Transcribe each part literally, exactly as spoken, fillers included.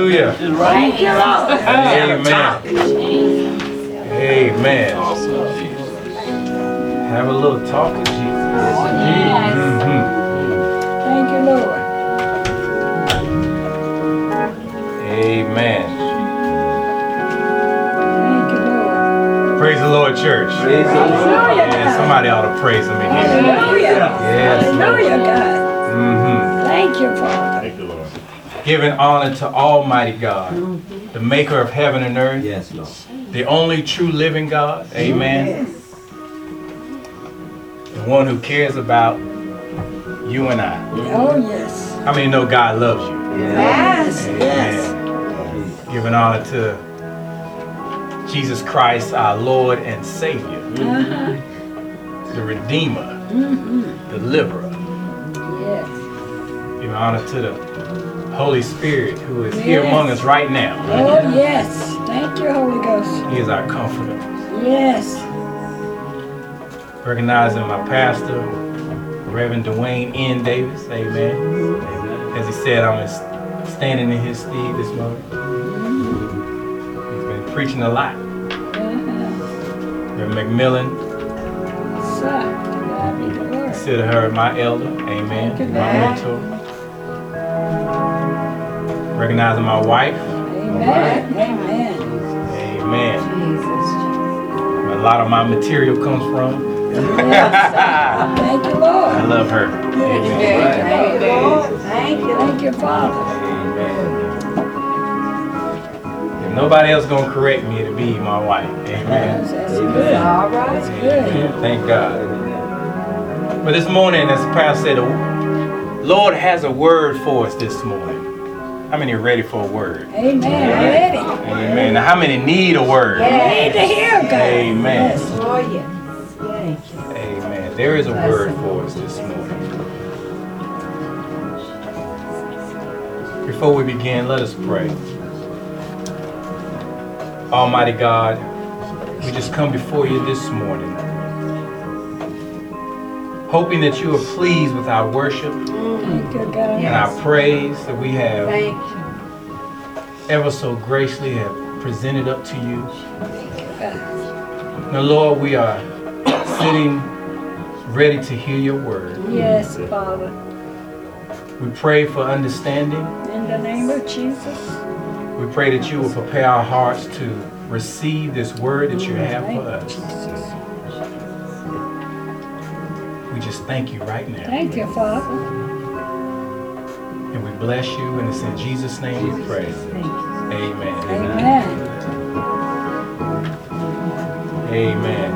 Hallelujah. Thank you, Lord. Amen. Amen. Have a little talk with Jesus. Yes. Mhm. Thank you, Lord. Amen. Thank you, Lord. Praise the Lord, church. Hallelujah, Yeah, God. somebody ought to praise him in here. Hallelujah. Yes, Hallelujah, God. Mm-hmm. Thank you, Father. Thank you, Lord. Giving honor to Almighty God, the maker of heaven and earth, Yes, Lord. the only true living God. Amen. The one who cares about you and I. Oh, yes. How many know God loves you? Yes, yes. Amen. Giving honor to Jesus Christ, our Lord and Savior, Uh-huh. the Redeemer, Mm-hmm. Deliverer. Yes. Giving honor to the Holy Spirit who is here Yes. among us right now. Oh, yes. Thank you, Holy Ghost. He is our comforter. Yes. Recognizing my pastor, Reverend Dwayne N. Davis. Amen. As he said, I'm standing in his steed this morning. He's been preaching a lot. Uh-huh. Reverend McMillan, So, to God be the glory. consider her my elder. Amen. Thank you, My Lord. mentor. Recognizing my wife. Amen. Amen. Amen. Where a lot of my material comes from. Yes. Thank you, I Lord. love her. Amen. Thank you, Lord. Thank you. Thank you, Father. Amen. If nobody else gonna correct me, it'll be my wife. Amen. That's good. All right. That's good. Amen. Thank God. But this morning, as the pastor said, the Lord has a word for us this morning. How many are ready for a word? Amen. Ready. Amen. Now, how many need a word? Need to hear God. Amen. Yes. Oh, yes. Thank you. Amen. There is a word for us this morning. Before we begin, let us pray. Almighty God, we just come before you this morning, hoping that you are pleased with our worship Thank you, God. and our praise that we have Thank you. ever so graciously have presented up to you. Thank you, God. Now, Lord, we are sitting ready to hear your word. Yes, Father. We pray for understanding. In the name of Jesus. We pray that you will prepare our hearts to receive this word that you have Thank for you, us. Jesus. We just thank you right now. Thank you, Father. And we bless you, and it's in Jesus' name we pray. Amen. Amen. Amen.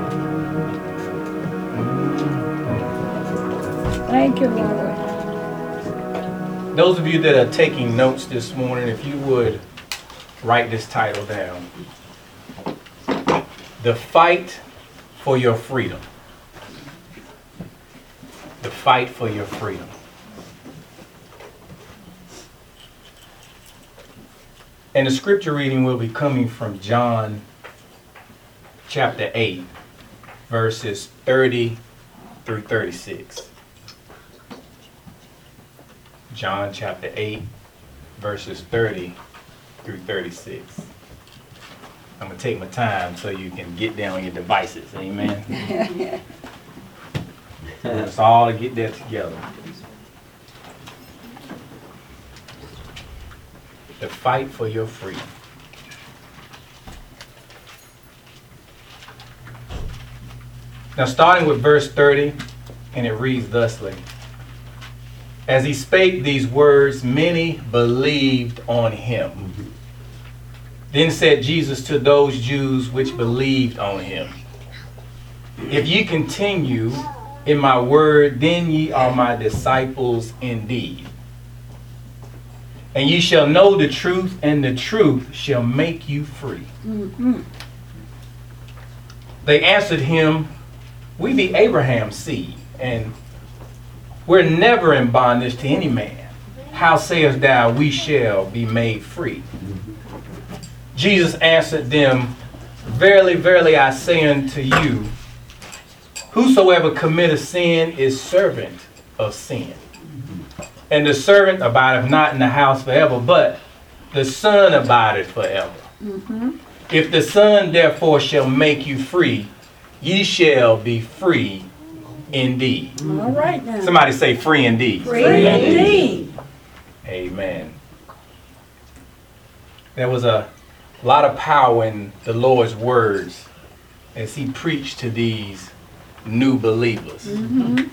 Thank you, Lord. Those of you that are taking notes this morning, if you would write this title down. The Fight for Your Freedom. The Fight for Your Freedom. And the scripture reading will be coming from John chapter eight, verses thirty through thirty-six. John chapter eight, verses thirty through thirty-six. I'm going to take my time so you can get down on your devices. Amen. Let's all get that together. The fight for your freedom. Now, starting with verse thirty, and it reads thusly. As he spake these words, many believed on him. Then said Jesus to those Jews which believed on him, if ye continue in my word, then ye are my disciples indeed. And ye shall know the truth, and the truth shall make you free. Mm-hmm. They answered him, we be Abraham's seed, and we're never in bondage to any man. How sayest thou, we shall be made free? Jesus answered them, verily, verily, I say unto you, whosoever committeth sin is servant of sin. And the servant abideth not in the house forever, but the Son abideth forever. Mm-hmm. If the Son therefore shall make you free, ye shall be free indeed. All right now. Somebody say free indeed. Free indeed. Amen. There was a lot of power in the Lord's words as he preached to these new believers. Mm-hmm.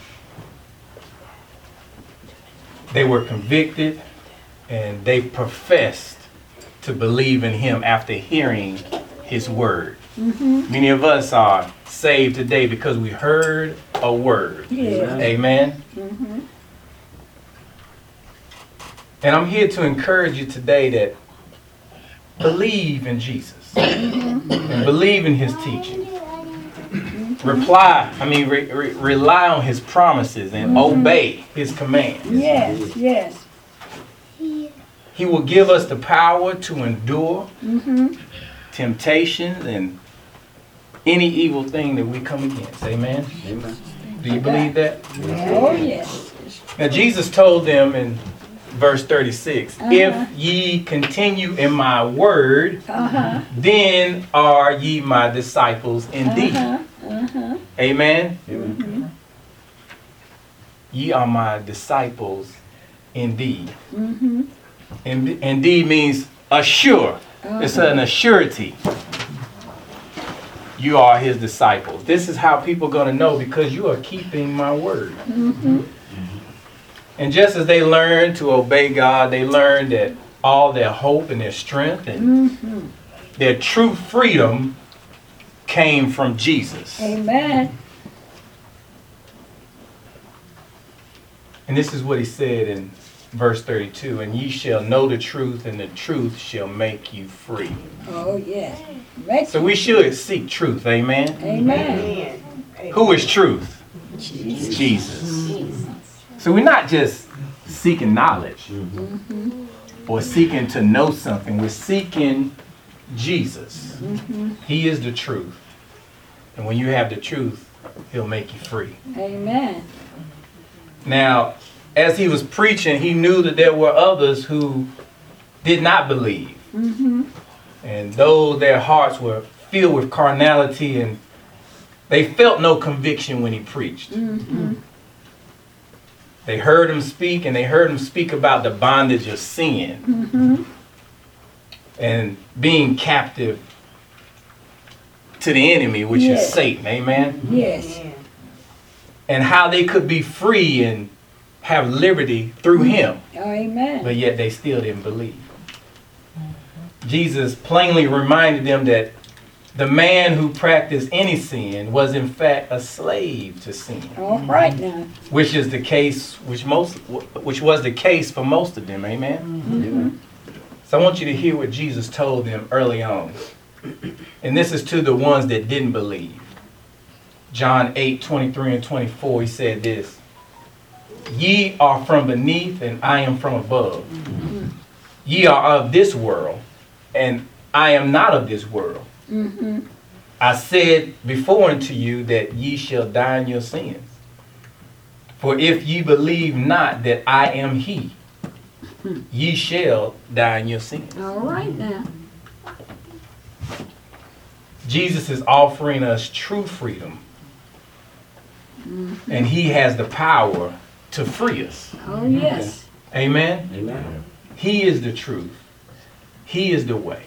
They were convicted and they professed to believe in him after hearing his word. Mm-hmm. Many of us are saved today because we heard a word. Yeah. Amen. Mm-hmm. And I'm here to encourage you today that believe in Jesus and believe in his teaching. Reply, I mean, re- re- rely on his promises and obey his commands. Yes, yes. He will give us the power to endure Mm-hmm. temptations and any evil thing that we come against. Amen. Amen. Do you believe that? Oh, yes. Now Jesus told them in verse thirty-six, Uh-huh. if ye continue in my word, Uh-huh. then are ye my disciples indeed. Uh-huh. Uh-huh. Amen. Amen. Ye are my disciples indeed. Mm-hmm. In- indeed means assure. It's an assurity. You are his disciples. This is how people are going to know, because you are keeping my word. Mm-hmm. And just as they learn to obey God, they learn that all their hope and their strength and Mm-hmm. their true freedom came from Jesus. Amen. And this is what he said in verse thirty-two, and ye shall know the truth, and the truth shall make you free. Oh, yes. Make So we should seek truth. Amen. Amen. Who is truth? Jesus. Jesus. So we're not just seeking knowledge Mm-hmm. or seeking to know something. We're seeking Jesus. Mm-hmm. He is the truth. And when you have the truth, he'll make you free. Amen. Now, as he was preaching, he knew that there were others who did not believe. Mm-hmm. And though their hearts were filled with carnality and they felt no conviction when he preached. Mm-hmm. They heard him speak, and they heard him speak about the bondage of sin Mm-hmm. and being captive to the enemy, which Yes. is Satan. Amen. Yes. And how they could be free and have liberty through him, Amen. but yet they still didn't believe. Jesus plainly reminded them that the man who practiced any sin was in fact a slave to sin, All right now. which is the case, which most, which was the case for most of them. Amen. Mm-hmm. So I want you to hear what Jesus told them early on. And this is to the ones that didn't believe. John eight, twenty-three and twenty-four, he said this: ye are from beneath, and I am from above. Ye are of this world, and I am not of this world. Mm-hmm. I said before unto you that ye shall die in your sins. For if ye believe not that I am he, ye shall die in your sins. All right now. Jesus is offering us true freedom, and he has the power to free us. Oh, yes. Amen. Amen. He is the truth. He is the way.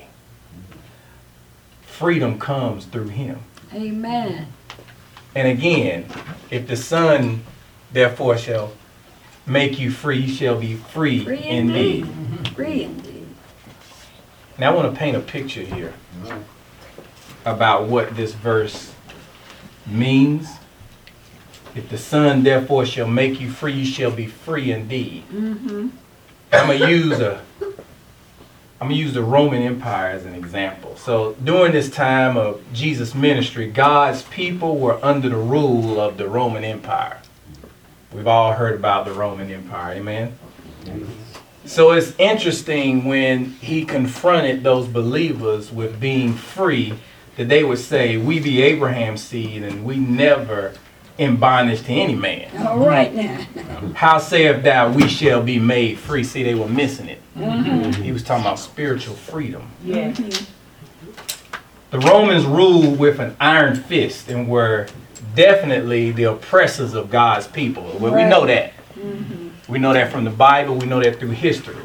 Freedom comes through him. Amen. And again, if the Son therefore shall make you free, you shall be free, Free indeed. indeed. Free indeed. Now I want to paint a picture here about what this verse means. If the Son therefore shall make you free, you shall be free indeed. Mm-hmm. I'm gonna use a I'm gonna use the Roman Empire as an example. So during this time of Jesus' ministry, God's people were under the rule of the Roman Empire. We've all heard about the Roman Empire, amen? So it's interesting when he confronted those believers with being free, that they would say, we be Abraham's seed and we never in bondage to any man. All right now. How sayest thou we shall be made free? See, they were missing it. Uh-huh. He was talking about spiritual freedom. Yes. The Romans ruled with an iron fist and were definitely the oppressors of God's people. Well, we know that. We know that from the Bible. We know that through history.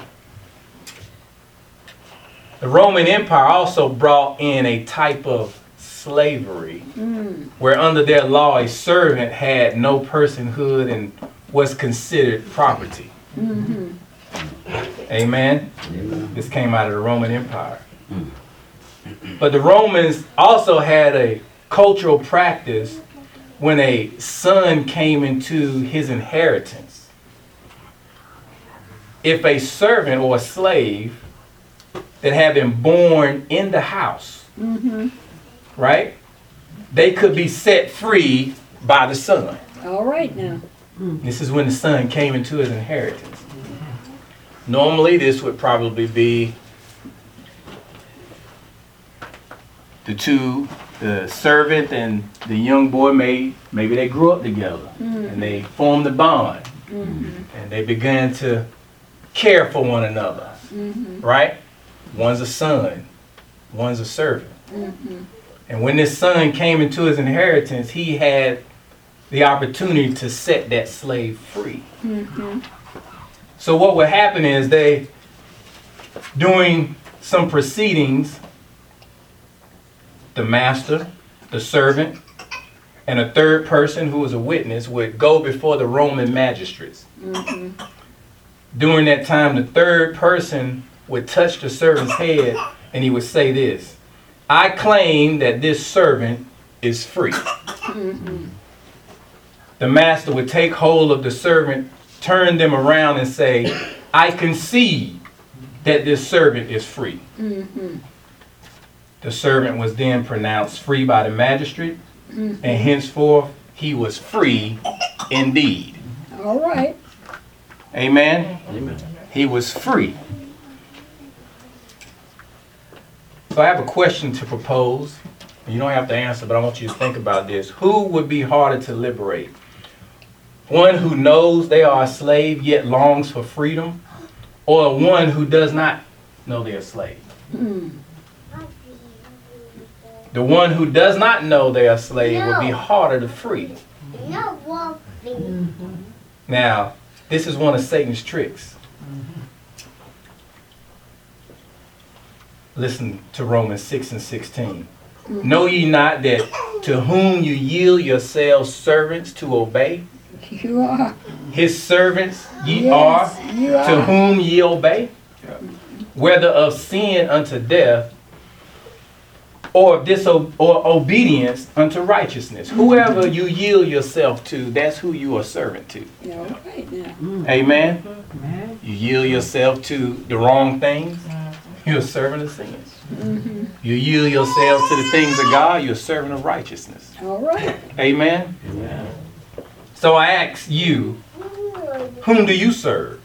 The Roman Empire also brought in a type of slavery Mm. where under their law a servant had no personhood and was considered property. Mhm. Amen. This came out of the Roman Empire. But the Romans also had a cultural practice when a son came into his inheritance. If a servant or a slave that had been born in the house, Mhm. right, they could be set free by the son. All right now. This is when the son came into his inheritance. Normally, this would probably be the two, the servant and the young boy. May maybe they grew up together and they formed a bond and they began to care for one another. Right? One's a son, one's a servant. And when this son came into his inheritance, he had the opportunity to set that slave free. So what would happen is they, doing some proceedings, the master, the servant, and a third person who was a witness would go before the Roman magistrates. During that time, the third person would touch the servant's head and he would say this: I claim that this servant is free. The master would take hold of the servant, turn them around and say, I concede that this servant is free. The servant was then pronounced free by the magistrate, and henceforth he was free indeed. All right. Amen? He was free. So I have a question to propose. You don't have to answer, but I want you to think about this. Who would be harder to liberate? One who knows they are a slave yet longs for freedom, or one who does not know they're a slave? The one who does not know they're a slave will be harder to free. Now, this is one of Satan's tricks. Listen to Romans six and sixteen. Know ye not that to whom you yield yourselves servants to obey, You are. his servants ye Yes, are, you to are. whom ye obey, whether of sin unto death, or of diso- or obedience unto righteousness. Whoever you yield yourself to, that's who you are servant to. All right now. Amen. Amen. You yield yourself to the wrong things, you're a servant of sins. You yield yourselves to the things of God, you're a servant of righteousness. All right. Amen. So I ask you, whom do you serve?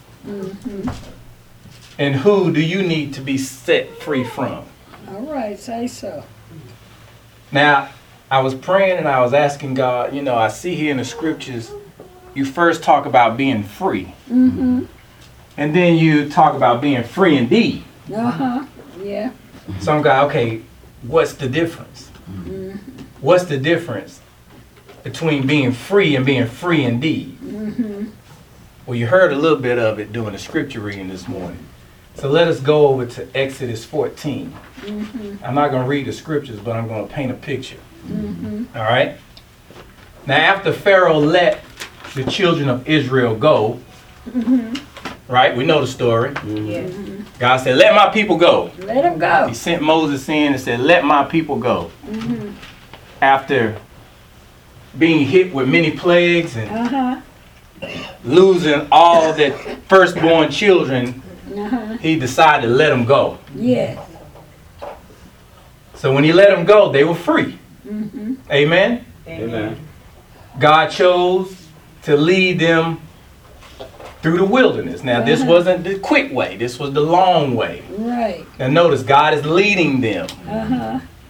And who do you need to be set free from? All right. Say so. Now, I was praying and I was asking God, you know, I see here in the scriptures, you first talk about being free. Mm-hmm. And then you talk about being free indeed. Uh-huh. Yeah. So I'm going, okay, what's the difference? What's the difference between being free and being free indeed? Well, you heard a little bit of it during the scripture reading this morning. So let us go over to Exodus fourteen. I'm not going to read the scriptures, but I'm going to paint a picture. All right? Now, after Pharaoh let the children of Israel go, right? We know the story. Yes. God said, let my people go. Let him go. He sent Moses in and said, let my people go. After being hit with many plagues and Uh-huh. losing all the firstborn children, Uh-huh. he decided to let them go. Yes. So when he let them go, they were free. Mm-hmm. Amen? Amen. God chose to lead them through the wilderness. Now, this Uh-huh. wasn't the quick way. This was the long way. Right. Now, notice God is leading them. Uh-huh.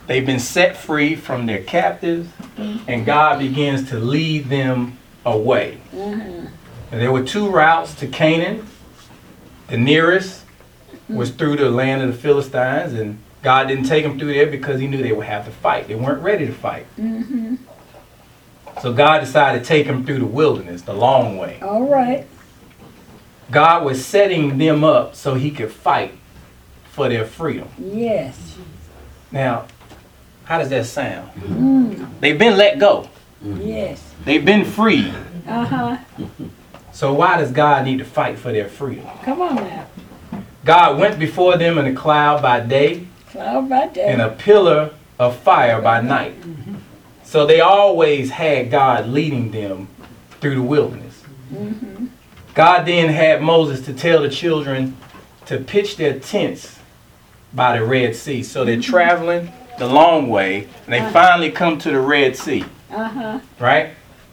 They've been set free from their captives, and God begins to lead them away. Uh-huh. And there were two routes to Canaan. The nearest was through the land of the Philistines, and God didn't take them through there because he knew they would have to fight. They weren't ready to fight. Mm-hmm. So God decided to take them through the wilderness, the long way. All right. God was setting them up so he could fight for their freedom. Yes. Now, how does that sound? Mm. They've been let go. Yes. They've been freed. Uh-huh. So why does God need to fight for their freedom? Come on now. God went before them in a cloud by day Cloud by day. and a pillar of fire by night. So they always had God leading them through the wilderness. Mm-hmm. God then had Moses to tell the children to pitch their tents by the Red Sea. So they're traveling the long way, and they finally come to the Red Sea, Uh-huh. right?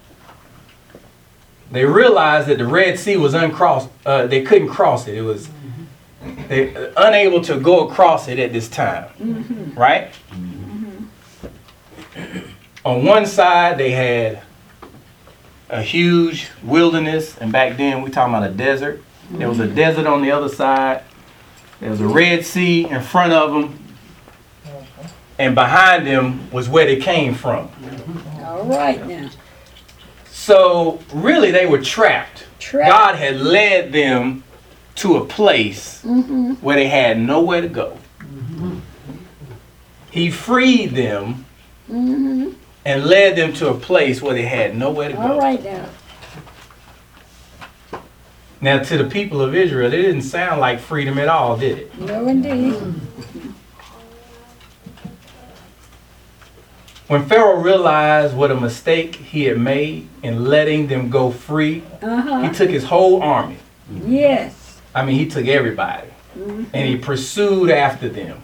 They realized that the Red Sea was uncrossed. Uh, they couldn't cross it. It was they uh, unable to go across it at this time, Mm-hmm. right? On one side, they had a huge wilderness, and back then we talking about a desert. There was a desert on the other side. There was a Red Sea in front of them, and behind them was where they came from. All right now. So really, they were trapped. Trapped. God had led them to a place Mm-hmm. where they had nowhere to go. He freed them Mm-hmm. and led them to a place where they had nowhere to go. All right now. Now, to the people of Israel, it didn't sound like freedom at all, did it? No indeed. When Pharaoh realized what a mistake he had made in letting them go free, he Uh-huh. took his whole army. Yes. I mean, he took everybody, Mhm. and he pursued after them.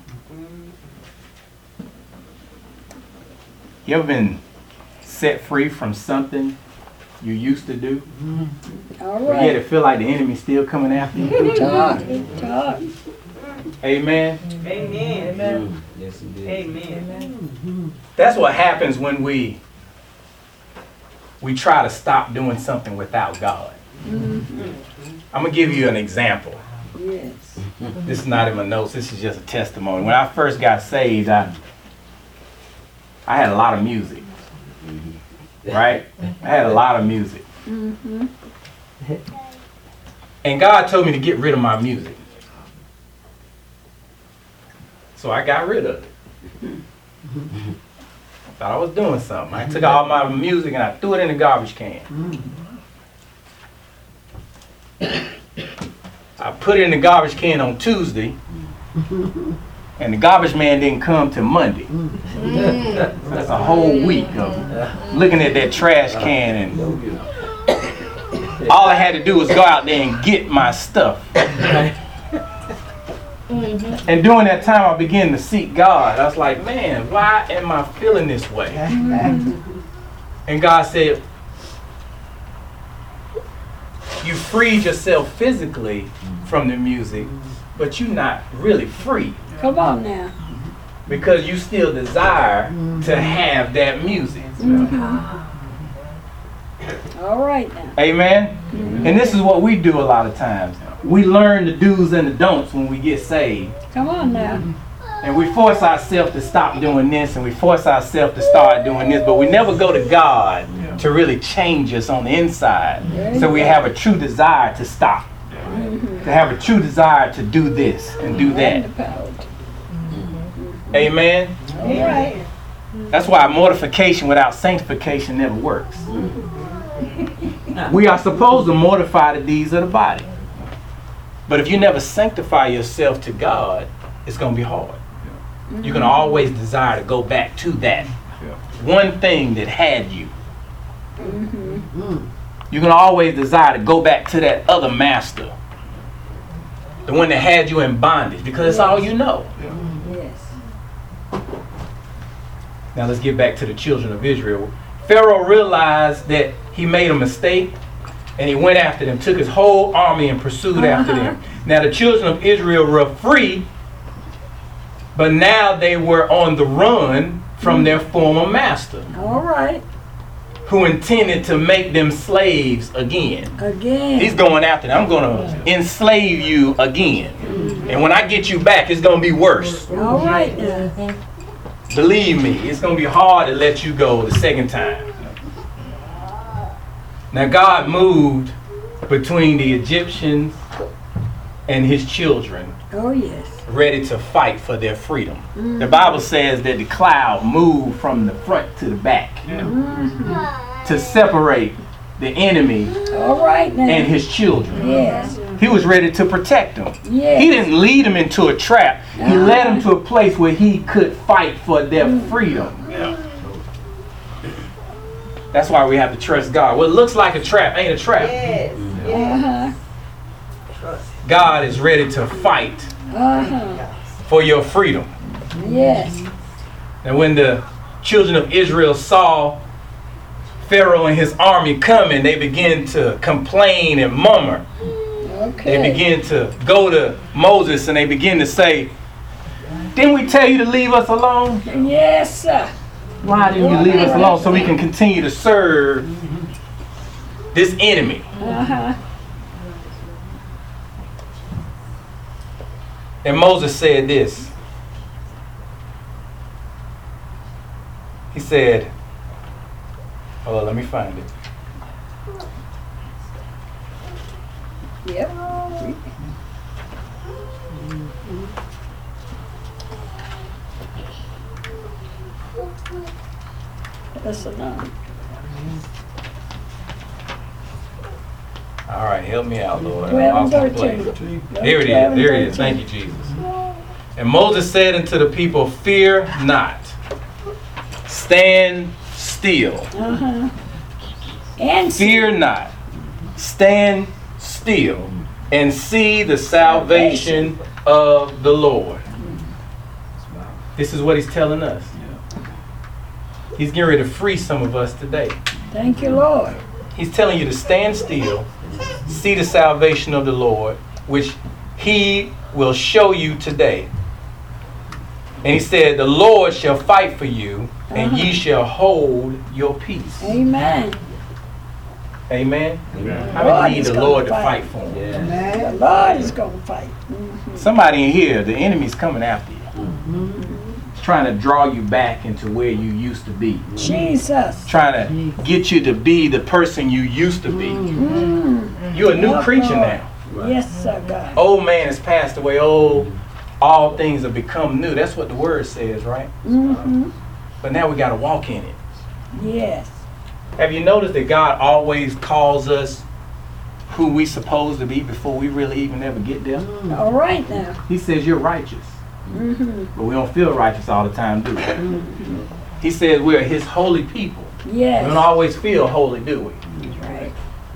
You ever been set free from something you used to do? All But yet right. it feel like the enemy's still coming after you? Talk. Talk. Amen. Amen. Yes, it did. Amen. That's what happens when we we try to stop doing something without God. Mm-hmm. I'm gonna give you an example. Yes. This is not in my notes. This is just a testimony. When I first got saved, I I had a lot of music. Right? I had a lot of music. Mm-hmm. And God told me to get rid of my music. So I got rid of it. Thought I was doing something. I took all my music and I threw it in the garbage can. I put it in the garbage can on Tuesday, and the garbage man didn't come till Monday. That's a whole week of looking at that trash can, and all I had to do was go out there and get my stuff. And during that time, I began to seek God. I was like, man, why am I feeling this way? And God said, you freed yourself physically from the music, but you're not really free Come on now. because you still desire to have that music. All right now. Amen? And this is what we do a lot of times. We learn the do's and the don'ts when we get saved. Come on now. And we force ourselves to stop doing this, and we force ourselves to start doing this, but we never go to God to really change us on the inside. So we have a true desire to stop, to have a true desire to do this and do that. Amen? All right. That's why mortification without sanctification never works. We are supposed to mortify the deeds of the body. But if you never sanctify yourself to God, it's going to be hard. You're going to always desire to go back to that one thing that had you. You're going to always desire to go back to that other master, the one that had you in bondage, because it's all you know. Yes. Now let's get back to the children of Israel. Pharaoh realized that he made a mistake, and he went after them, took his whole army and pursued after them. Now the children of Israel were free, But now they were on the run from their former master, All right. who intended to make them slaves again. Again. He's going after them. I'm going to enslave you again. And when I get you back, it's going to be worse. All right now. Believe me, it's going to be hard to let you go the second time. Now God moved between the Egyptians and his children, Oh yes. ready to fight for their freedom. The Bible says that the cloud moved from the front to the back to separate the enemy All right now. and his children. Yes. He was ready to protect them. Yes. He didn't lead them into a trap. He led them to a place where he could fight for their freedom. That's why we have to trust God. What looks like a trap ain't a trap. Yes. Uh-huh. God is ready to fight Uh-huh. for your freedom. Yes. And when the children of Israel saw Pharaoh and his army coming, they began to complain and murmur. Okay. They began to go to Moses and they began to say, didn't we tell you to leave us alone? Yes, sir. Why didn't you leave us alone so we can continue to serve this enemy? Uh-huh. And Moses said this. He said, hold on, let me find it. Yep. That's enough. All right, help me out, Lord. I Twelve and lost my place. thirteen. Here it is. There it is. Thank you, Jesus. And Moses said unto the people, fear not. Stand still. Uh-huh. And Fear not. Stand still and see the salvation of the Lord. This is what he's telling us. He's getting ready to free some of us today. thank you, Lord. He's telling you to stand still, see the salvation of the Lord, which he will show you today. And he said, the Lord shall fight for you, and ye shall hold your peace. Amen. Amen. How Lord many need is the gonna Lord to fight. fight for them? The Lord is going to fight. Mhm. Somebody in here, the enemy's coming after you. He's trying to draw you back into where you used to be. Jesus. Trying to get you to be the person you used to be. Mm. You're a new Lord, creature Lord. now. Yes, sir, God. Old man has passed away. Old, all things have become new. That's what the word says, right? Mm-hmm. But now we got to walk in it. Yes. Have you noticed that God always calls us who we supposed to be before we really even ever get there? All right now. He says you're righteous. Mm-hmm. But we don't feel righteous all the time, do we? He says we're his holy people. We Yes. don't always feel holy, do we? Right.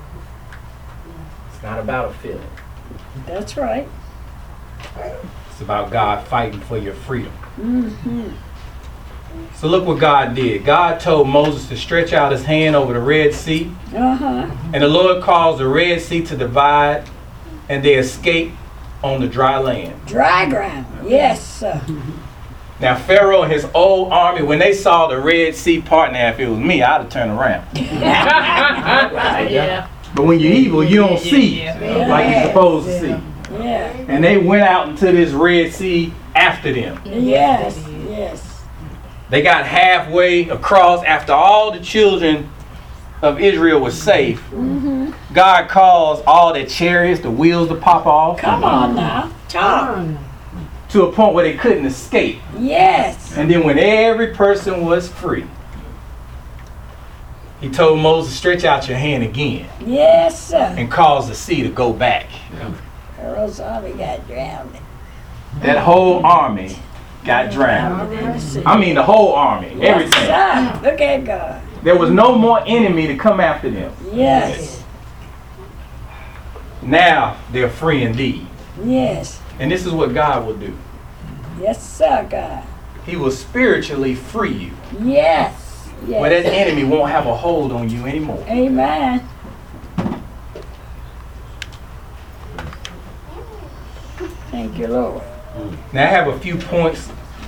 It's not about a feeling. That's right. It's about God fighting for your freedom. Mm-hmm. So look what God did. God told Moses to stretch out his hand over the Red Sea. Uh-huh. And the Lord caused the Red Sea to divide, and they escaped on the dry land. Dry ground. Yes, sir. Now Pharaoh and his old army, when they saw the Red Sea part, now if it was me, I'd have turned around. Yeah. But when you're evil, you don't see Yeah. like you're supposed to see. Yeah. And they went out into this Red Sea after them. Yes. Yes. They got halfway across after all the children of Israel were safe. Mm-hmm. God caused all their chariots, the wheels to pop off Come on now. Talk. to a point where they couldn't escape. Yes. And then when every person was free, he told Moses, stretch out your hand again Yes, sir. and cause the sea to go back. Pharaoh's army got drowned. That whole army got drowned. Mercy. I mean the whole army, Yes, everything. sir. Look at God. There was no more enemy to come after them. Yes. Now they're free indeed. Yes. And this is what God will do. Yes, sir, God. He will spiritually free you. Yes. Where that Yes. enemy won't have a hold on you anymore. Amen. Thank you, Lord. Now I have a few points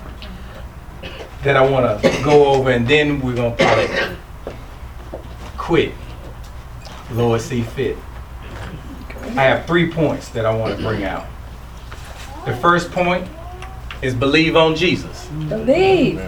that I want to go over, and then we're going to probably quit. Lord see fit. I have three points that I want to bring out. The first point is believe on Jesus. Believe.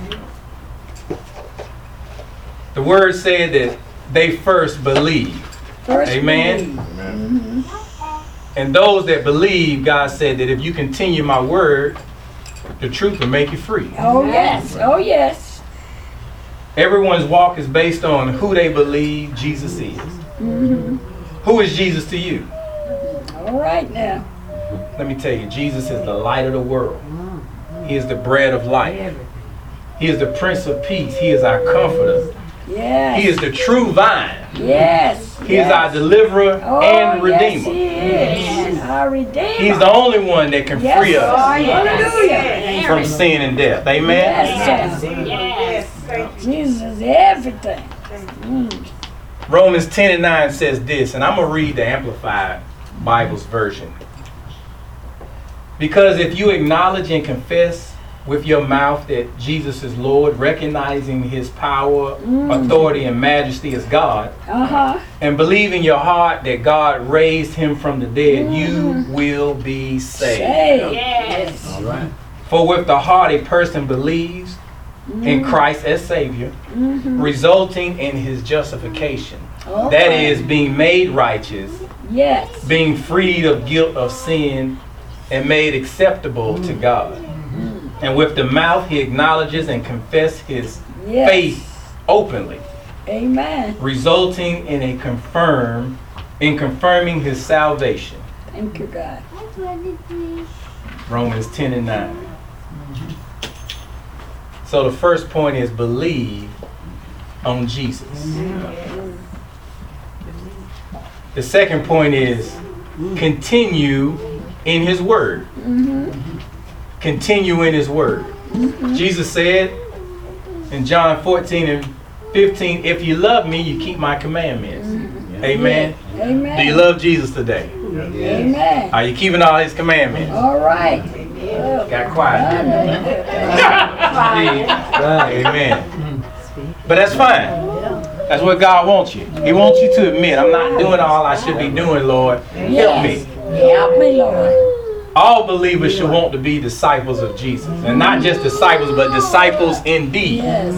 The word said that they first believed. First Amen. believe. And those that believe, God said that if you continue my word, the truth will make you free. Oh, yes. Oh, yes. Everyone's walk is based on who they believe Jesus is. Mm-hmm. Who is Jesus to you? All right now. Let me tell you, Jesus is the light of the world. He is the bread of life. He is the Prince of Peace. He is our comforter. Yes. He is the true vine. Yes. He yes. is our deliverer oh, and redeemer. Yes, he is. Our redeemer. He's the only one that can yes. free us Oh, yes. from sin and death. Amen? Yes, sir. Yes. Jesus is everything. Mm. Romans ten and nine says this, and I'm going to read the Amplified Bible's version. Because if you acknowledge and confess with your mouth that Jesus is Lord, recognizing his power, Mm. authority, and majesty as God, Uh-huh. and believe in your heart that God raised him from the dead, Mm. you will be saved. Saved. Yes. All right. For with the heart a person believes in Christ as Savior, Mm-hmm. resulting in his justification. All That right. is, being made righteous, Yes. being freed of guilt of sin, and made acceptable to God. And with the mouth he acknowledges and confesses his Yes. faith openly, Amen. resulting in a confirm in confirming his salvation. Thank you, God. Romans ten and nine. So the first point is believe on Jesus. The second point is continue in his word. Mm-hmm. Continue in his word. Jesus said in John fourteen and fifteen, if you love me, you keep my commandments. Amen. Amen. Do you love Jesus today? Amen. Are you keeping all his commandments? All right. Got quiet. Amen. But that's fine. That's what God wants you. He wants you to admit, I'm not doing all I should be doing, Lord. Help me. Help me, Lord. All believers should want to be disciples of Jesus. And not just disciples, but disciples indeed. Yes.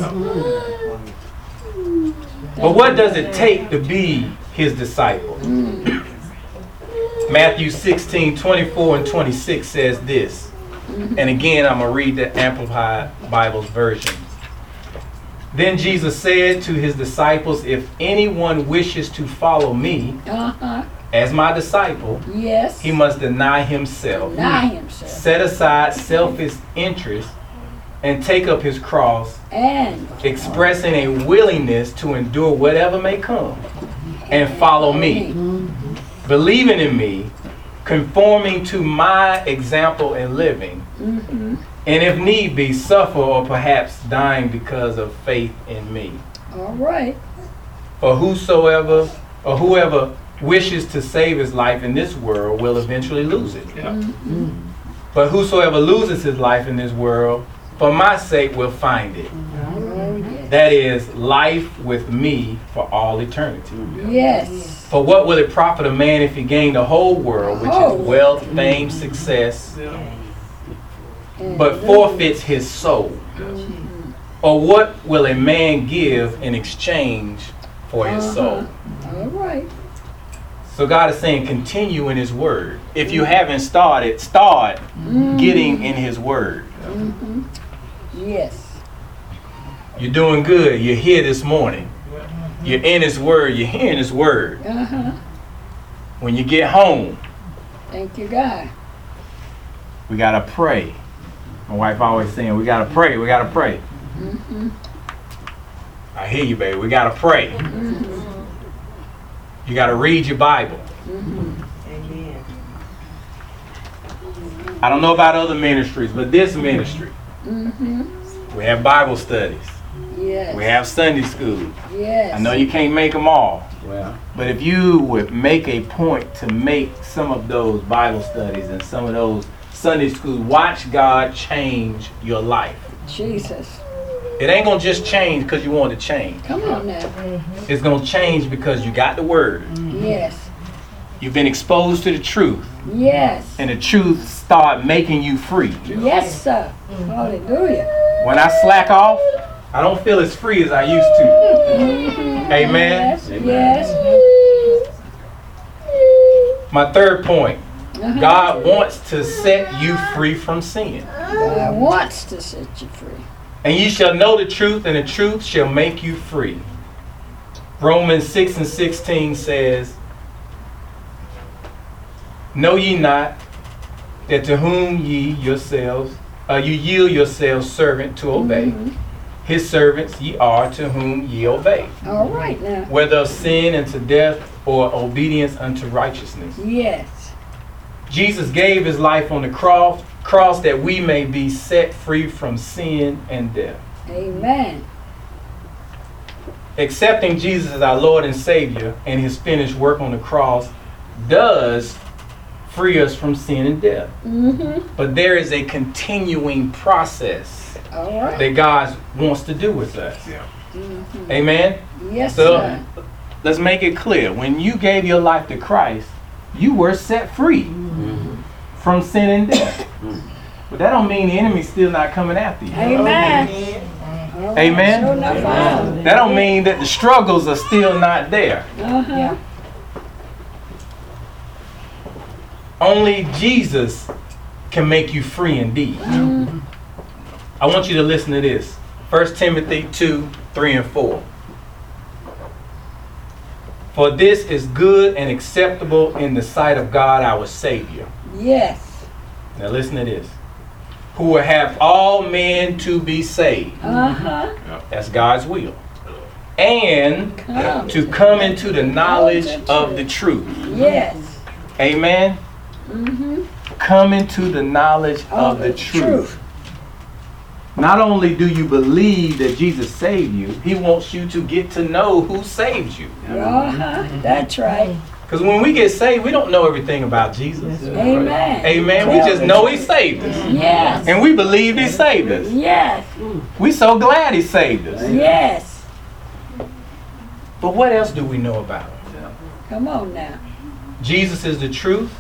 But what does it take to be his disciple? Matthew sixteen, twenty-four and twenty-six says this. And again, I'm going to read the Amplified Bible's version. Then Jesus said to his disciples, if anyone wishes to follow me Uh-huh. as my disciple, Yes. he must deny himself, Deny himself. set aside selfish interest, and take up his cross, And expressing a willingness to endure whatever may come, and follow me, believing in me, conforming to my example in living, Mm-hmm. and if need be, suffer or perhaps dying because of faith in me. All right. For whosoever or whoever wishes to save his life in this world will eventually lose it. But whosoever loses his life in this world, for my sake, will find it. Oh, yes. That is life with me for all eternity. Yes. For what will it profit a man if he gain the whole world, which Oh. is wealth, fame, success, And but forfeits his soul? Or what will a man give in exchange for his soul? All right. So God is saying continue in his word. If you haven't started, start getting in his word. Mm-hmm. Yes. You're doing good. You're here this morning. You're in his word. You're hearing his word. Uh-huh. When you get home, Thank you, God. we got to pray. My wife always saying, we got to pray. We got to pray. Mm-hmm. I hear you, baby. We got to pray. You got to read your Bible. Amen. I don't know about other ministries, but this ministry, Mm-hmm. we have Bible studies. Yes. We have Sunday school. Yes. I know you can't make them all. Well, But if you would make a point to make some of those Bible studies and some of those Sunday schools, watch God change your life. Jesus. It ain't gonna just change because you want to change. Come on now. It's gonna change because you got the word. Yes. You've been exposed to the truth, Yes. and the truth start making you free. Yes, sir. Hallelujah. When I slack off, I don't feel as free as I used to. Mhm. Amen. Yes. Yes. My third point, Uh-huh. God wants to set you free from sin. God wants to set you free. And ye shall know the truth, and the truth shall make you free. Romans six and sixteen says, know ye not that to whom ye yourselves, uh, you yield yourselves servant to obey, Mhm. his servants ye are to whom ye obey, All right now. whether of sin unto death or obedience unto righteousness. Yes. Jesus gave his life on the cross, cross that we may be set free from sin and death. Amen. Accepting Jesus as our Lord and Savior and his finished work on the cross does free us from sin and death. Mm-hmm. But there is a continuing process All right. that God wants to do with us. Mhm. Amen? Yes, So sir. let's make it clear. When you gave your life to Christ, you were set free from sin and death. But that don't mean the enemy's still not coming after you. Amen. All right. Amen. Sure enough, I am. That don't mean that the struggles are still not there. Uh-huh. Only Jesus can make you free indeed. Mm. I want you to listen to this. First Timothy two, three and four. For this is good and acceptable in the sight of God our Savior. Yes. Now listen to this. Who will have all men to be saved. Uh-huh. That's God's will. And Come. to come into the knowledge of the truth. Yes. Amen. Mm-hmm. Come into the knowledge of the truth. Not only do you believe that Jesus saved you, he wants you to get to know who saved you. Uh-huh. That's right. Because when we get saved, we don't know everything about Jesus. Amen. Amen. We just know he saved us. Yes. And we believe he saved us. Yes. We so glad he saved us. Yes. But what else do we know about him? Come on now. Jesus is the truth,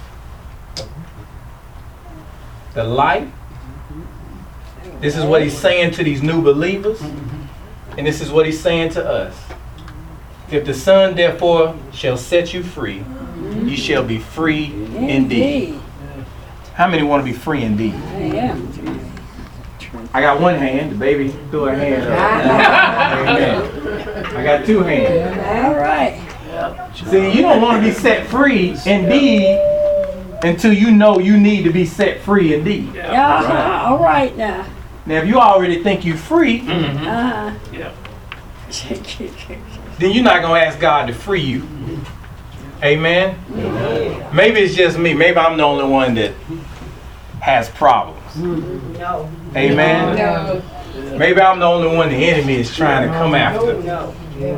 the light. This is what he's saying to these new believers. And this is what he's saying to us. If the Son therefore shall set you free, you shall be free indeed. Indeed. How many want to be free indeed? I am. I got one hand. The baby threw her hand up. Amen. I got two hands. All right. See, you don't want to be set free indeed until you know you need to be set free indeed. Uh-huh. All right now. Now, if you already think you're free, Uh-huh. then you're not going to ask God to free you. Amen? Maybe it's just me. Maybe I'm the only one that has problems. No. Amen? No. Maybe I'm the only one the enemy is trying to come after. No.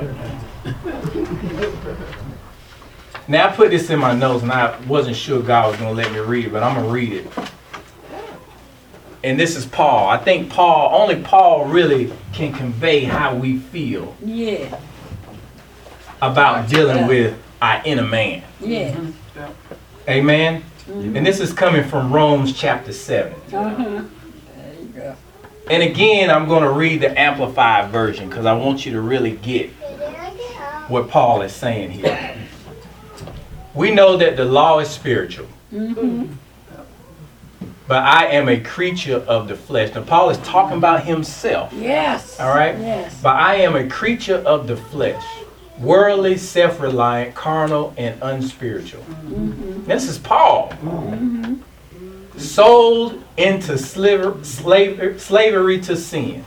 Now, I put this in my notes, and I wasn't sure God was going to let me read it, but I'm going to read it. And this is Paul. I think Paul, only Paul really can convey how we feel Yeah. about dealing with our inner man. Yeah. Amen? And this is coming from Romans chapter seven. Uh-huh. There you go. And again, I'm going to read the Amplified version because I want you to really get what Paul is saying here. We know that the law is spiritual, Mm-hmm. but I am a creature of the flesh. Now, Paul is talking about himself, Yes. all right? Yes. But I am a creature of the flesh, worldly, self-reliant, carnal, and unspiritual. Mm-hmm. This is Paul. Mm-hmm. Sold into slaver, slavery, slavery to sin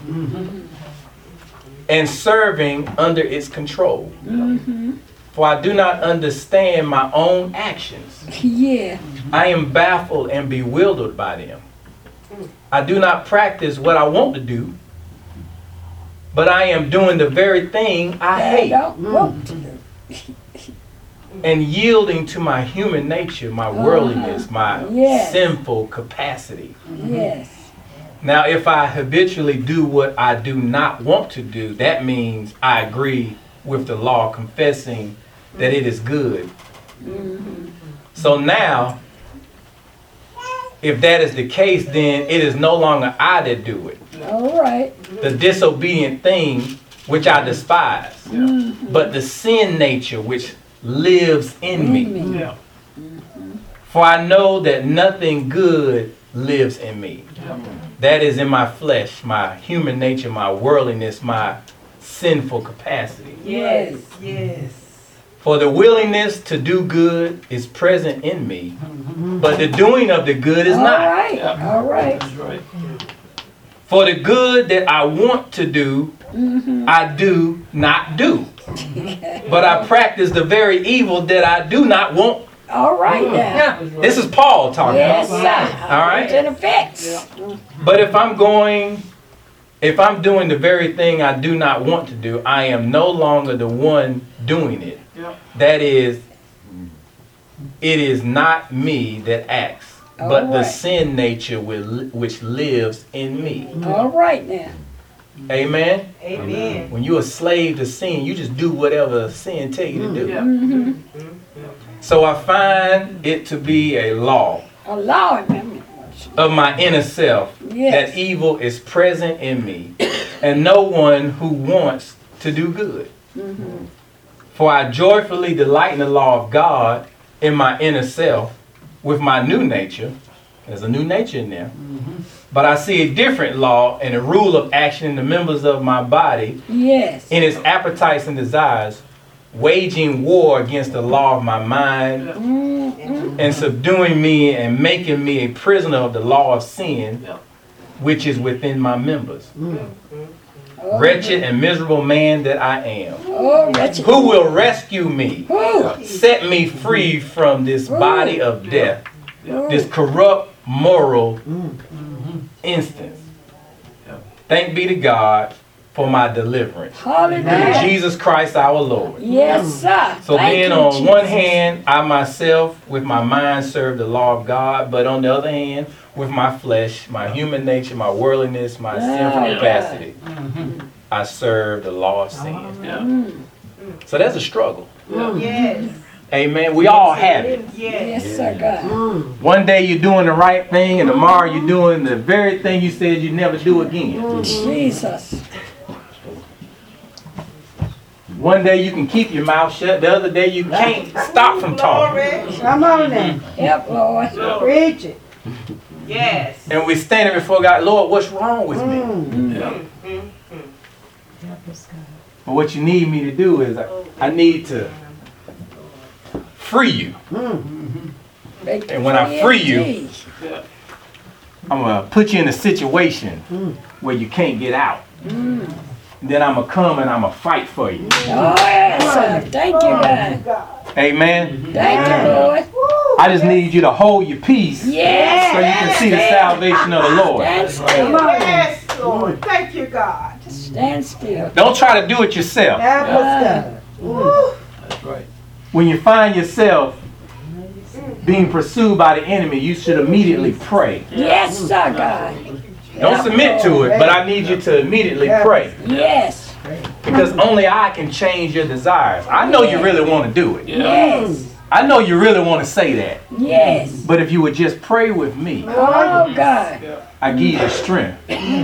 and serving under its control. Mm-hmm. For I do not understand my own actions. Yeah. I am baffled and bewildered by them. I do not practice what I want to do, but I am doing the very thing I I hate don't want to do. and yielding to my human nature, my worldliness, my Yes. sinful capacity. Yes. Now, if I habitually do what I do not want to do, that means I agree with the law, confessing that it is good. So now, if that is the case, then it is no longer I that do it. All right. The disobedient thing which I despise, but the sin nature which lives in me. Me. Yeah. For I know that nothing good lives in me. That is in my flesh, my human nature, my worldliness, my sinful capacity. Yes. Yes. For the willingness to do good is present in me, but the doing of the good is All not. right. All right. That's right. For the good that I want to do, I do not do. But I practice the very evil that I do not want. All right now. This is Paul talking. Yes, sir. All right. It's in effect. But if I'm going, if I'm doing the very thing I do not want to do, I am no longer the one doing it. Yeah. That is, it is not me that acts, but All the right. sin nature will- which lives in me. All right now. Amen? Amen. When you're a slave to sin, you just do whatever sin tell you to do. Yeah. Mm-hmm. So I find it to be a law Allow him. of my inner self Yes. that evil is present in me, and no one who wants to do good. For I joyfully delight in the law of God in my inner self with my new nature. There's a new nature in there. But I see a different law and a rule of action in the members of my body, Yes. in its appetites and desires, waging war against the law of my mind Mm-hmm. and subduing me and making me a prisoner of the law of sin, Yeah. which is within my members. Oh, Wretched and miserable man that I am. oh, wretched. Who will rescue me? Who? Set me free from this body of death, Who? this corrupt moral instance. Thank be to God for my deliverance. Through Hallelujah. Jesus Christ our Lord. Yes, sir. So Thank then you, on one Jesus. hand, I myself with my mind serve the law of God, but on the other hand, with my flesh, my human nature, my worldliness, my sinful Ah, capacity, I serve the law of sin. Yeah. Mm. So that's a struggle. Yes. Amen. We all have it. Yes. Yes, sir, God. One day you're doing the right thing, and tomorrow you're doing the very thing you said you'd never do again. Jesus. One day you can keep your mouth shut, the other day you can't stop from talking. Glory. Come on now. Yep, Lord. Preach it. Yes. And we're standing before God, Lord, what's wrong with me? Yeah. But what you need me to do is I, I need to free you. Make And when I free you- indeed. I'm going to put you in a situation where you can't get out. And then I'm going to come and I'm going to fight for you. Oh, yes, sir. Thank you, God. Amen. Thank you, Lord. I just need you to hold your peace so Yes. you can see the salvation of the Lord. Stand Come still. on. Yes, Lord. Thank you, God. Stand still. Don't try to do it yourself. Help us, God. Woo. That's right. When you find yourself being pursued by the enemy, you should immediately pray. Yes, sir, God. Don't submit to it, but I need you to immediately pray. Yes. Because only I can change your desires. I know you really want to do it. Yeah. Yes. I know you really want to say that. Yes. But if you would just pray with me, Oh, God. I give you the strength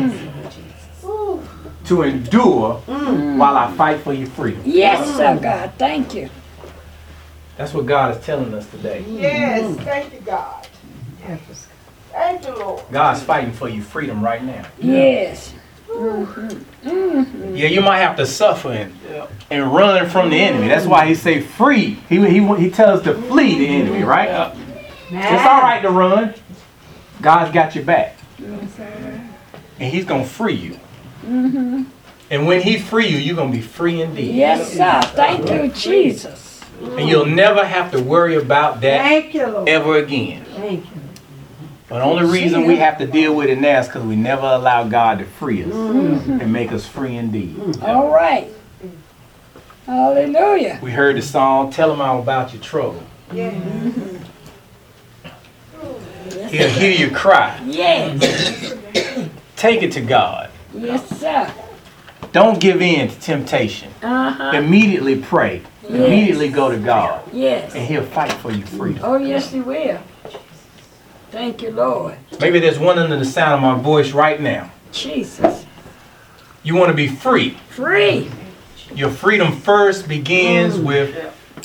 to endure while I fight for your freedom. Yes, sir, God. Thank you. That's what God is telling us today. Yes. Thank you, God. Thank you, Lord. God's fighting for your freedom right now. Yes. Yeah, you might have to suffer and, Yeah. and run from the enemy. That's why he say free. He, he, he tells us to flee the enemy, right? Yeah. It's all right to run. God's got your back. And he's going to free you. And when he free you, you're going to be free indeed. Yes, sir. Thank you, Jesus. And you'll never have to worry about that Thank you, Lord. ever again. Thank you. But the only reason we have to deal with it now is because we never allow God to free us and make us free indeed. All right. Hallelujah. We heard the song, Tell Him All About Your Trouble. Yes. He'll hear you cry. Yes. Take it to God. Yes, sir. Don't give in to temptation. Uh-huh. Immediately pray. Yes. Immediately go to God. Yes. And he'll fight for you freedom. Oh, yes, he will. Thank you, Lord. Maybe there's one under the sound of my voice right now. Jesus. You want to be free. Free. Your freedom first begins with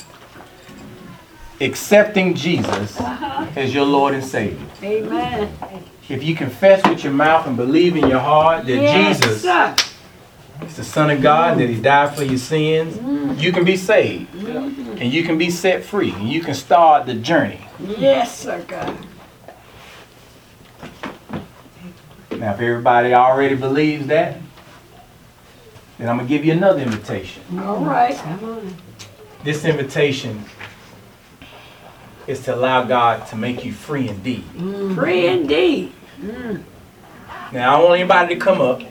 accepting Jesus Uh-huh. as your Lord and Savior. Amen. If you confess with your mouth and believe in your heart that Yes, Jesus sir. is the Son of God, that he died for your sins, you can be saved. And you can be set free. And you can start the journey. Yes, sir, God. Now, if everybody already believes that, then I'm going to give you another invitation. All right. This invitation is to allow God to make you free indeed. Free indeed. Now, I don't want anybody to come up.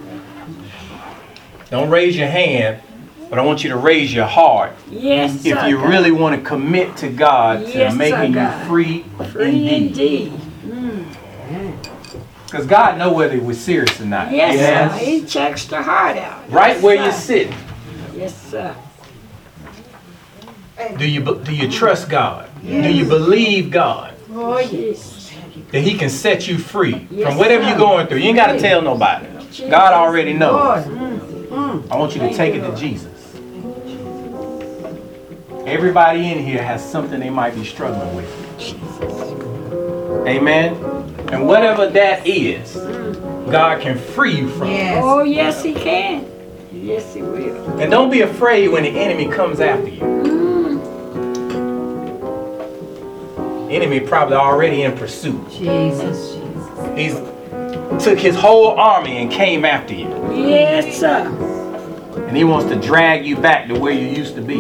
Don't raise your hand, but I want you to raise your heart Yes, sir. if you God. really want to commit to God to Yes, sir, making you God. free, Free indeed. indeed. Because God knows whether we're serious or not. Yes, Yes. sir. He checks the heart out. Right Yes, where sir. you're sitting. Yes, sir. Do you be- do you trust God? Do you believe God Oh, yes. that He can set you free Yes, from whatever sir. you're going through? You ain't got to tell nobody. God already knows. Lord. I want you to take it to Jesus. Everybody in here has something they might be struggling with. Amen. And whatever that is, God can free you from it. Yes. Oh, yes, he can. Yes, he will. And don't be afraid when the enemy comes after you. Enemy probably already in pursuit. Jesus. He's took his whole army and came after you. Yes, sir. And he wants to drag you back to where you used to be.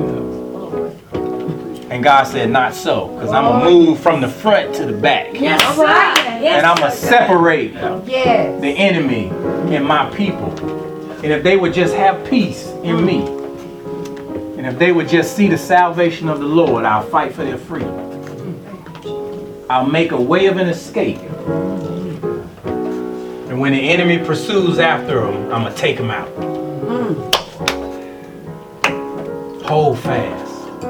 And God said, not so. Because I'm going to move from the front to the back. Yes, sir. Yes, And I'm going to sir. separate Yes. the enemy and my people. And if they would just have peace in me, and if they would just see the salvation of the Lord, I'll fight for their freedom. I'll make a way of an escape. And when the enemy pursues after them, I'm going to take them out. Hold fast.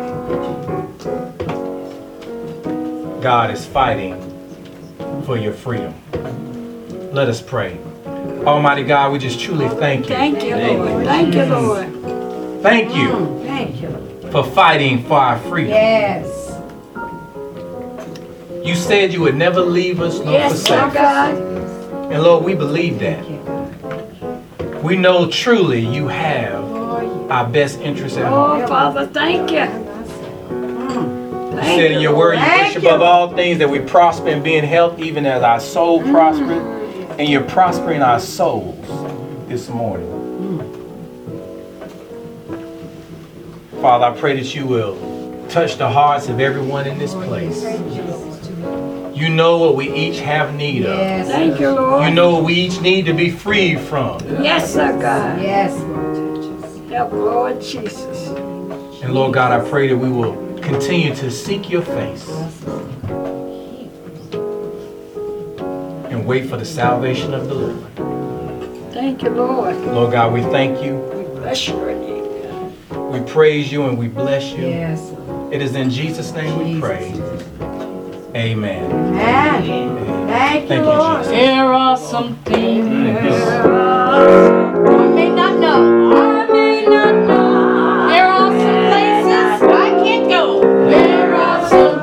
God is fighting for your freedom. Let us pray. Almighty God, we just truly thank you. Thank you, Lord. Thank you, Lord. Thank you Thank you. for fighting for our freedom. Yes. You said you would never leave us nor Yes, forsake sir, us. God. And Lord, we believe that. We know truly you have our best interests at heart. Oh, Father, thank you. You Thank said in your word, you Thank wish you. above all things that we prosper and be in health, even as our soul prospereth. And you're prospering our souls this morning. Father, I pray that you will touch the hearts of everyone in this place. You know what we each have need of. Yes. Thank you, Lord. You know what we each need to be freed from. Yes, sir, God. Yes. Help, Lord Jesus. And Lord God, I pray that we will continue to seek your face and wait for the salvation of the Lord. Thank you, Lord. Lord God, we thank you. We bless your name. We praise you and we bless you. Yes. It is in Jesus' name we pray. Amen. Amen. Amen. Thank you, Thank you, Lord. Jesus. There are some things I may not know. I may not know. There are some places I can't go. There are some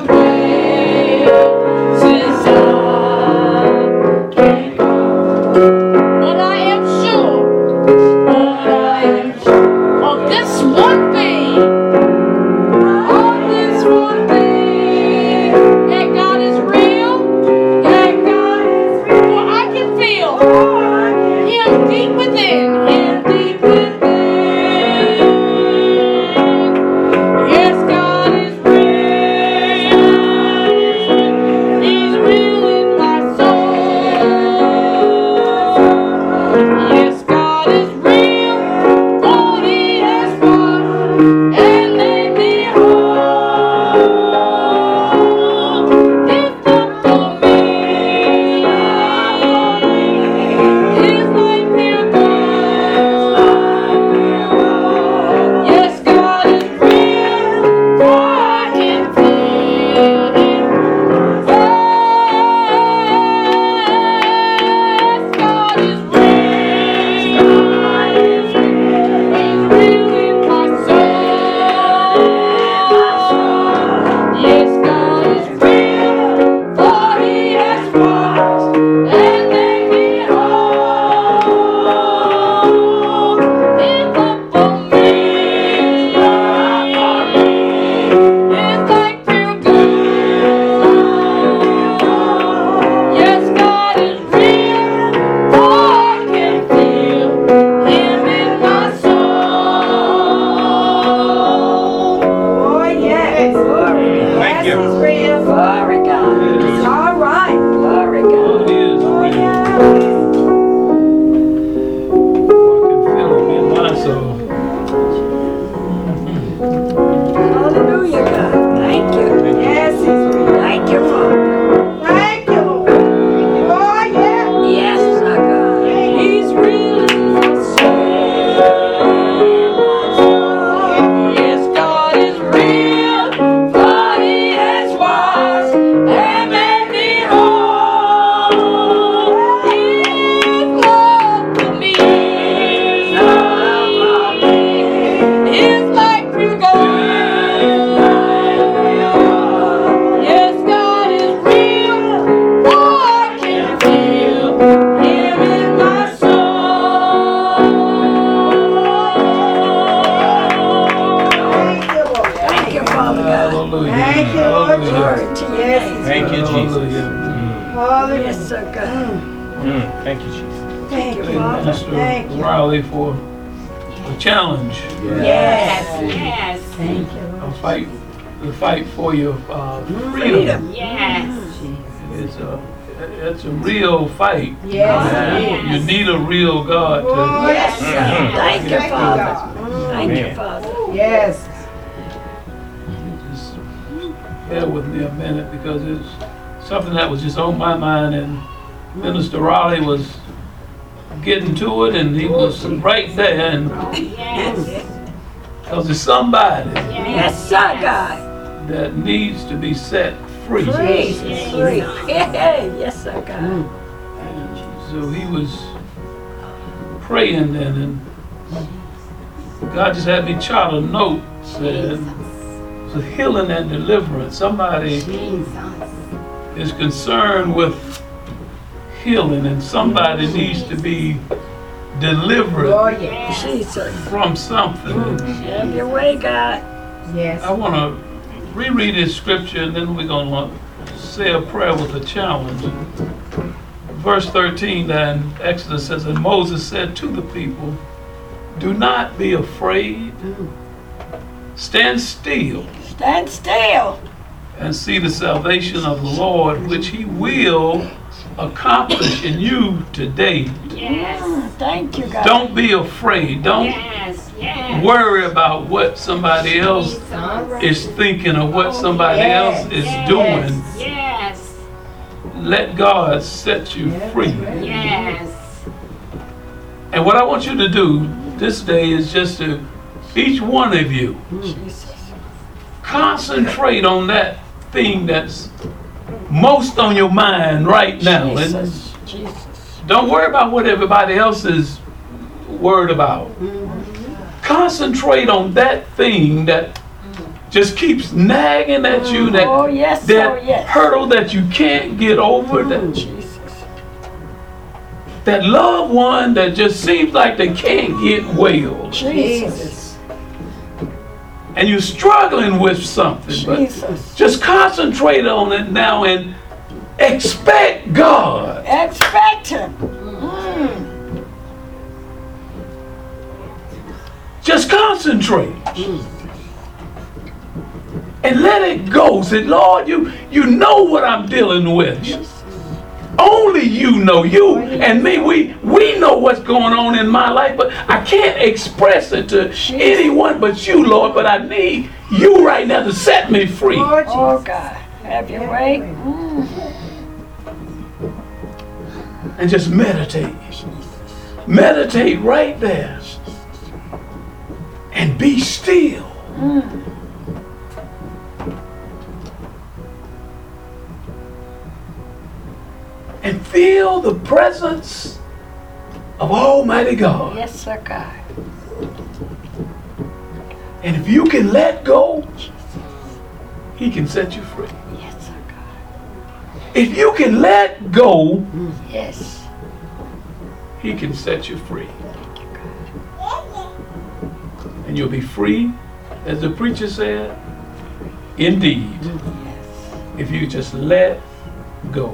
places I can't go. But I am sure But I am sure of this one thing. of this one thing. That God is real. That God is real. For I can feel Him deep within. Him deep within. Yes, God is real. He's real in my soul. Yes, God is real. For He has won name. Thank you, Jesus. Hallelujah. Hallelujah. Yes, sir, God. Mm, thank you, Jesus. Thank you, Thank Father. Minister Thank you. Riley for the challenge. Yes, yes, Thank you, A Lord. fight, the fight for your uh, freedom. yes. It's a, it's a real fight. Yes, And you need a real God to. Oh, Yes, sir. Mhm. Thank you, Thank you, Father. God. Thank you, Man. Father. Yes. Just bear with me a minute because it's something that was just on my mind, and Minister Raleigh was getting to it, and he was right there, and Yes, because there's somebody Yes, sir, God. that needs to be set free. Free. Free. Hey, yes, sir, God. And so he was praying then, and God just had me chart a note saying, so healing and deliverance. Somebody is concerned with healing, and somebody needs to be Oh, delivered yes. Jesus. from something. Have your way, God. Yes. I want to reread this scripture, and then we're going to say a prayer with a challenge. Verse thirteen, then Exodus says, and Moses said to the people, do not be afraid. Stand still Stand still. and see the salvation of the Lord, which he will accomplish in you today. yes, Mm, thank you, God. Don't be afraid. Don't yes, yes. worry about what somebody else is thinking or what somebody else is doing. Yes, Let God set you free. yes, And what I want you to do this day is just to, each one of you, Jesus. concentrate on that thing that's most on your mind right now. And Jesus. Jesus. don't worry about what everybody else is worried about. Concentrate on that thing that just keeps nagging at you, that, Oh, yes, that oh, yes. hurdle that you can't get over, that, Jesus. that loved one that just seems like they can't get well. Jesus. And you're struggling with something, but Jesus. just concentrate on it now and expect God. Expect him. Mm. Just concentrate. And let it go. Say, Lord, you, you know what I'm dealing with. Only you know. You and me, we, we know what's going on in my life, but I can't express it to anyone but you, Lord. But I need you right now to set me free. Lord Oh, Jesus. God. Have your way. Mm. And just meditate. Meditate right there. And be still. And feel the presence of Almighty God. Yes, sir, God. And if you can let go, He can set you free. Yes, sir, God. If you can let go, Yes. He can set you free. And you'll be free, as the preacher said, indeed, if you just let go.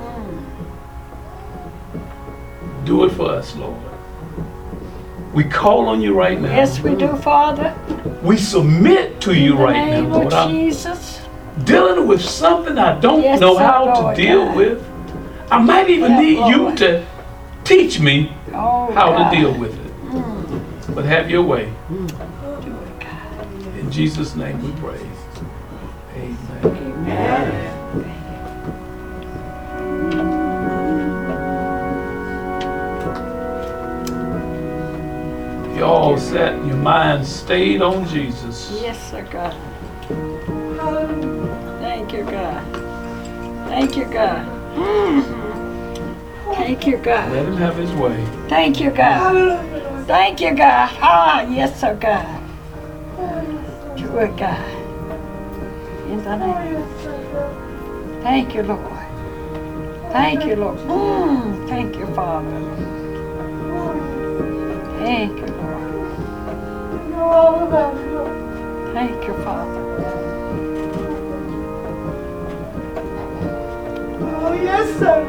Do it for us, Lord. We call on you right now. Yes, we do, Father. We submit to you In the right now, name Lord. of I'm Jesus. dealing with something I don't Yes, know sir, how to Lord deal God. with. I might even Yeah, need you Lord. to teach me Oh, how God. to deal with it. But have your way. Do it, God. In Jesus' name we pray. Amen. Amen. You all set, your mind stayed on Jesus. Yes, sir, God. Thank you, God. Thank you, God. Mm. Thank you, God. Let him have his way. Thank you, God. Thank you, God. Ah, yes, sir, God. Do it, God. In the name. Thank you, Lord. Thank you, Lord. Mm. Thank you, Father. Thank you, Lord. Thank you, Father. yes, sir.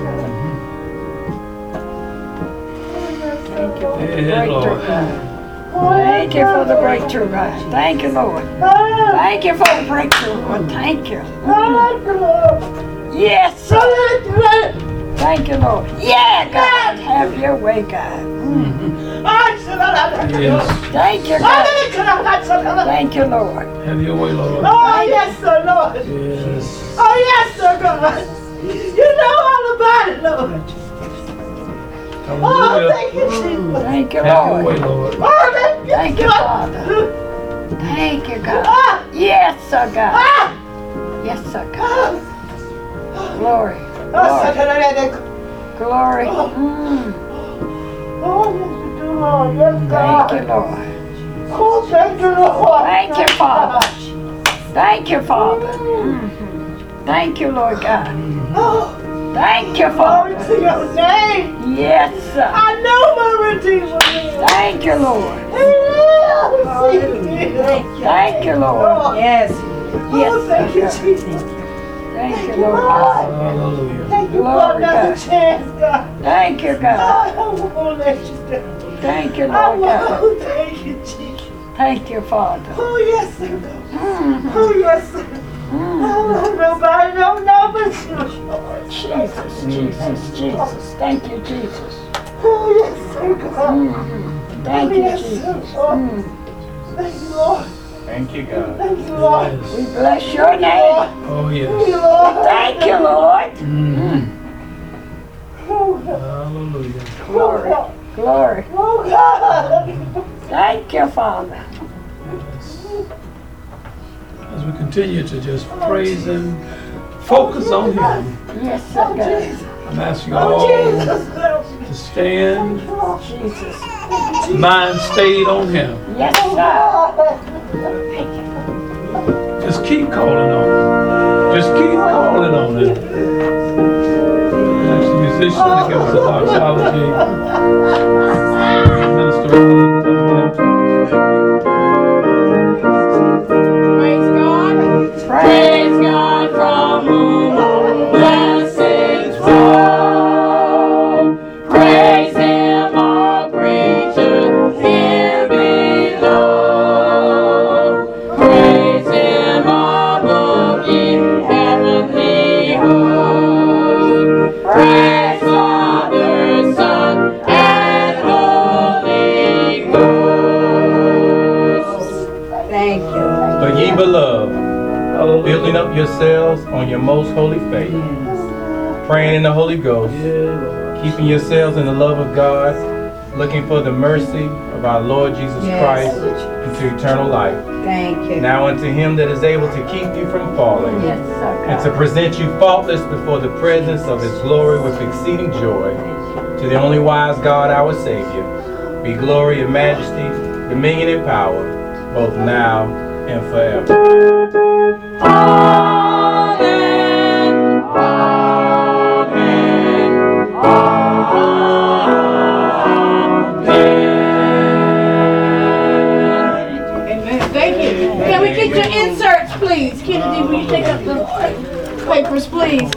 Thank you for the Yeah, breakthrough, Lord. God. Thank you for the breakthrough, God. Thank you, Lord. Thank you for the breakthrough, Lord. Thank you. Yes, sir. Thank you, Lord. Yeah, God. Have your way, God. Yes. Thank you, God. Thank you, Lord. Have your way, Lord. Oh, yes, sir, Lord. Yes. Oh, yes, sir, God. You know all about it, Lord. Oh, Hallelujah. thank you, Jesus. Thank you, Have your way, Lord. Lord. Oh, thank you, Thank you, Father. Thank you, God. Yes, sir, God. Yes, sir, God. Glory. Glory. Glory. Mm. Oh, yes, you do, Lord. Yes, God. Thank you, Lord. Oh, thank you, Lord. Thank you, Father. Thank you, Father. Mhm. Thank you, Lord God. Oh, Thank you, glory Father. to your name. Yes, sir. I know my Redeemer lives. Thank you, Lord. He lives. He lives. Thank you, Lord. Oh, Yes. Yes, oh, thank you, sir. Jesus. Thank you, you, Lord Lord. God. Hallelujah. Thank you for Glory, another God. chance, God. Thank you, God. I won't let you down. Thank you, I Lord God. won't. Thank you, Jesus. Thank you, Father. Oh, yes, sir. Mhm. Oh, yes, sir. Mhm. Oh, nobody don't know but you, Lord. Jesus, Jesus, Jesus. Thank you, Jesus. Oh, yes, sir, God. Mhm. Thank you, Yes, sir. Jesus. Oh, Mm. thank you, Lord. Thank you, God. Thank you, Lord. We bless your name. Oh, Thank you, yes. Lord. Thank you, Lord. Mhm. Oh, God. Hallelujah. Glory, glory. Oh, God. Thank you, Father. Yes. As we continue to just praise Him, focus on Him. Yes, sir, Oh, God. Jesus. I'm asking you Oh, all Jesus. to stand, Jesus. mind stayed on Him. Yes, Oh, sir. God. Just keep calling on Him. Just keep calling on Him. Next musician to give us a doxology. Minister Roland comes in. Praise God. Praise God from whom all blessings flow. Praise Him, all creatures here below. Praise Him above in heavenly hosts. Praise Father, Son, and Holy Ghost. Thank you. But ye beloved, Hallelujah. building up yourselves on your most holy faith, praying in the Holy Ghost, Yeah, Lord. keeping yourselves in the love of God, looking for the mercy of our Lord Jesus Yes. Christ into eternal life. Thank you. Now unto Him that is able to keep you from falling, Yes, sir, and to God. present you faultless before the presence of His glory with exceeding joy, to the only wise God our Savior, be glory and majesty, dominion and power, both now and forever. Amen. Amen. Amen. Thank you. Can we get your inserts, please? Kennedy, will you take up the papers, please?